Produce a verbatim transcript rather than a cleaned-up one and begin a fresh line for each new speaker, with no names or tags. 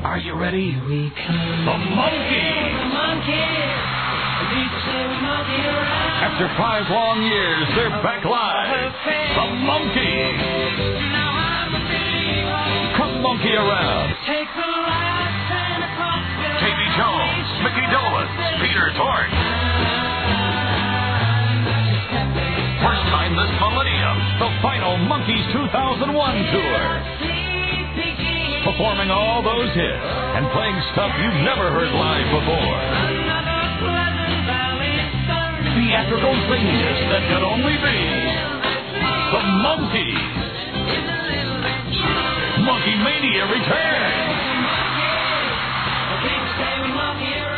Are you ready?
Here we come.
The Monkees!
The Monkees! People say we monkey around.
After five long years, they're back live. The Monkees!
Now I'm a big one.
Come monkey around.
Take the last train across the
Davy Jones, Mickey Dolenz, Peter Tork. First time this millennium, the final Monkees two thousand one tour. Performing all those hits and playing stuff you've never heard live before. Theatrical genius that could only be the Monkees. Monkey Mania returns.